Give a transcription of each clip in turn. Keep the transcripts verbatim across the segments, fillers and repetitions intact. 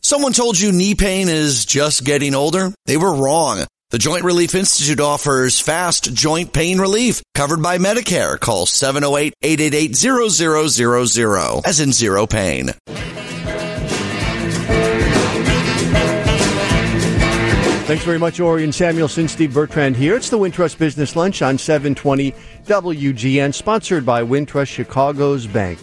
Someone told you knee pain is just getting older? They were wrong. The Joint Relief Institute offers fast joint pain relief covered by Medicare. Call seven oh eight, eight eight eight, zero zero zero zero, as in zero pain. Thanks very much, Orion Samuelson. Steve Bertrand here. It's the Wintrust Business Lunch on seven twenty W G N, sponsored by Wintrust Chicago's Bank.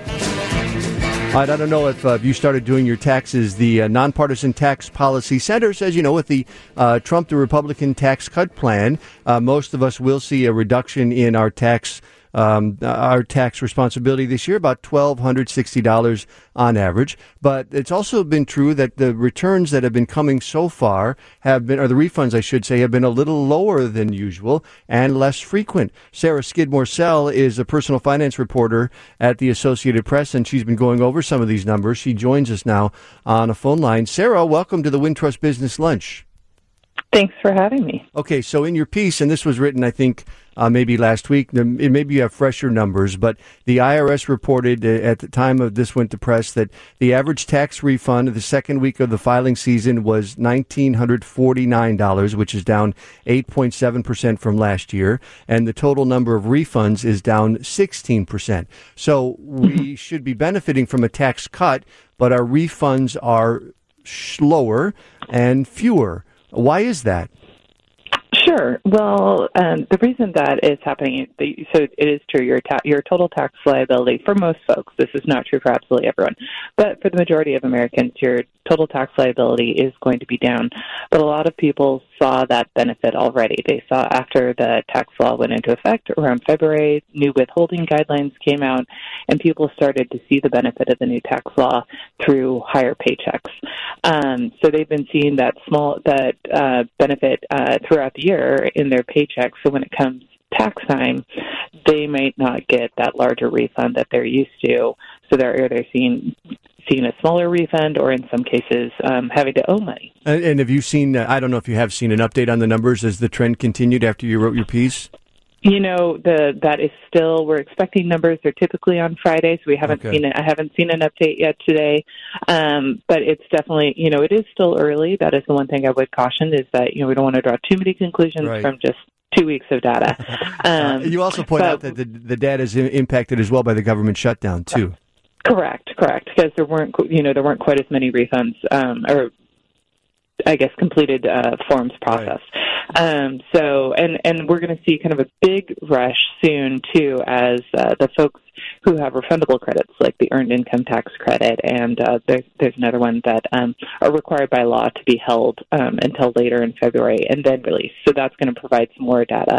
All right, I don't know if uh, you started doing your taxes. The uh, Nonpartisan Tax Policy Center says, you know, with the uh, Trump the Republican tax cut plan, uh, most of us will see a reduction in our tax Um, our tax responsibility this year, about one thousand two hundred sixty dollars on average. But it's also been true that the returns that have been coming so far have been, or the refunds, I should say, have been a little lower than usual and less frequent. Sarah Skidmore-Sell is a personal finance reporter at the Associated Press, and she's been going over some of these numbers. She joins us now on a phone line. Sarah, welcome to the Wintrust Business Lunch. Thanks for having me. Okay, so in your piece, and this was written, I think, uh, maybe last week, maybe you have fresher numbers, but the I R S reported uh, at the time of this went to press that the average tax refund of the second week of the filing season was one thousand nine hundred forty-nine dollars, which is down eight point seven percent from last year, and the total number of refunds is down sixteen percent. So we should be benefiting from a tax cut, but our refunds are slower and fewer. Why is that? Sure. Well, um, the reason that is happening, so it is true, your ta- your total tax liability for most folks, this is not true for absolutely everyone, but for the majority of Americans, your total tax liability is going to be down. But a lot of people saw that benefit already. They saw after the tax law went into effect around February, new withholding guidelines came out, and people started to see the benefit of the new tax law through higher paychecks. Um, so they've been seeing that small that uh, benefit uh, throughout the year in their paychecks. So when it comes tax time, they might not get that larger refund that they're used to. So they're either seeing seeing a smaller refund, or in some cases um, having to owe money. And, and have you seen? Uh, I don't know if you have seen an update on the numbers as the trend continued after you wrote your piece. You know, the that is still, we're expecting numbers. They're typically on Fridays. We haven't okay. seen it. I haven't seen an update yet today. Um, but it's definitely, you know, it is still early. That is the one thing I would caution is that, you know, we don't want to draw too many conclusions right. from just two weeks of data. Um, uh, you also point but, out that the, the data is impacted as well by the government shutdown, too. Correct, correct. Because there weren't, you know, there weren't quite as many refunds um, or I guess, completed uh, forms processed. Right. Um, so, and, and we're going to see kind of a big rush soon, too, as uh, the folks who have refundable credits, like the Earned Income Tax Credit, and uh, there's, there's another one that um, are required by law to be held um, until later in February and then released. So that's going to provide some more data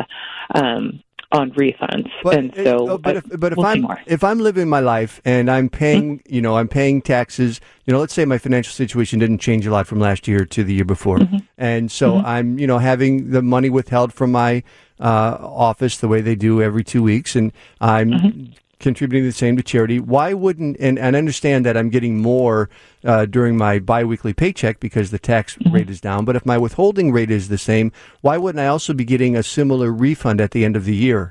um on refunds, but, and so oh, but if, but if we'll I'm if I'm living my life and I'm paying, mm-hmm. you know, I'm paying taxes. You know, let's say my financial situation didn't change a lot from last year to the year before, mm-hmm. and so mm-hmm. I'm, you know, having the money withheld from my uh, office the way they do every two weeks, and I'm mm-hmm. contributing the same to charity. Why wouldn't? And, and I understand that I'm getting more uh, during my biweekly paycheck because the tax mm-hmm. rate is down. But if my withholding rate is the same, why wouldn't I also be getting a similar refund at the end of the year?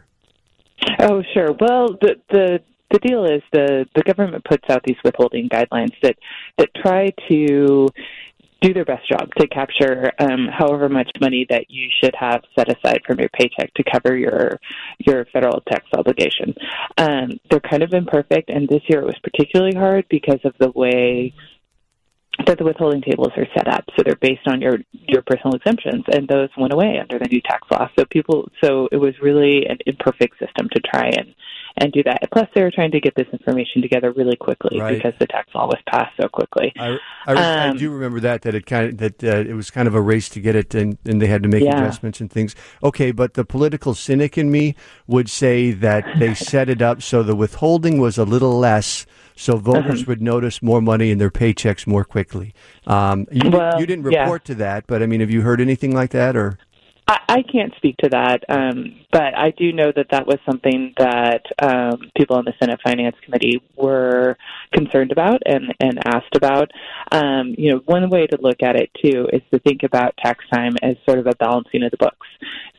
Oh, sure. Well, the the the deal is the the government puts out these withholding guidelines that that try to do their best job to capture um, however much money that you should have set aside from your paycheck to cover your your federal tax obligation. Um, they're kind of imperfect, and this year it was particularly hard because of the way that the withholding tables are set up. So they're based on your, your personal exemptions, and those went away under the new tax law. So people, so it was really an imperfect system to try and, and do that. Plus, they were trying to get this information together really quickly right. because the tax law was passed so quickly. I, I, um, I do remember that that it kind of that uh, it was kind of a race to get it, and, and they had to make yeah. adjustments and things. Okay, but the political cynic in me would say that they set it up so the withholding was a little less, so voters uh-huh. would notice more money in their paychecks more quickly. Um, you, well, you didn't report yeah. to that, but I mean, have you heard anything like that, or? I, I can't speak to that, um, but I do know that that was something that um, people on the Senate Finance Committee were concerned about and, and asked about. Um, you know, one way to look at it, too, is to think about tax time as sort of a balancing of the books.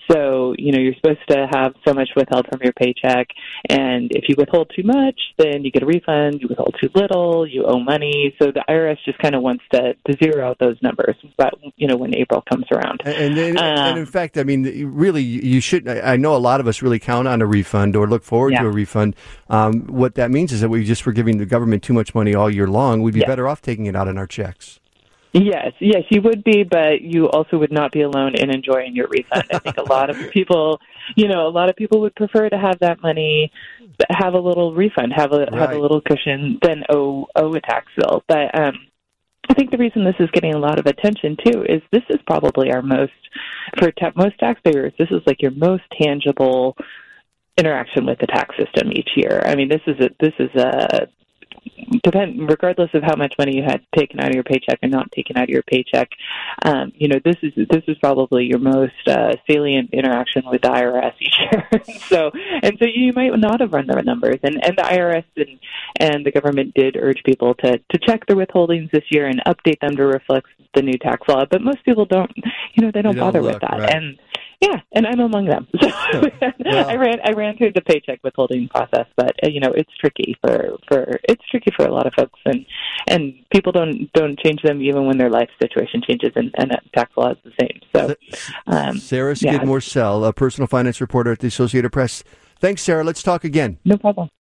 So, you know, you're supposed to have so much withheld from your paycheck, and if you withhold too much, then you get a refund. You withhold too little, you owe money. So the I R S just kind of wants to, to zero out those numbers, but, you know, when April comes around. And, and, um, and in fact, I mean, really, you should, I know a lot of us really count on a refund or look forward yeah. to a refund. Um, what that means is that we just were giving the government too much money all year long. We'd be yeah. better off taking it out on our checks. Yes, yes, you would be, but you also would not be alone in enjoying your refund. I think a lot of people, you know, a lot of people would prefer to have that money, have a little refund, have a right. have a little cushion than owe owe a tax bill. But um, I think the reason this is getting a lot of attention too is this is probably our most for ta- most taxpayers. This is like your most tangible interaction with the tax system each year. I mean, this is a this is a Depend, regardless of how much money you had taken out of your paycheck and not taken out of your paycheck, um, you know, this is this is probably your most uh, salient interaction with the I R S each year. so, and so you might not have run the numbers, and, and the I R S and, and the government did urge people to, to check their withholdings this year and update them to reflect the new tax law. But most people don't, you know, they don't, they don't bother look, with that, right. and. Yeah, and I'm among them. So well, I ran I ran through the paycheck withholding process, but uh, you know it's tricky for, for it's tricky for a lot of folks, and and people don't don't change them even when their life situation changes, and, and tax law is the same. So um, Sarah yeah. Skidmore-Sell, a personal finance reporter at the Associated Press. Thanks, Sarah. Let's talk again. No problem.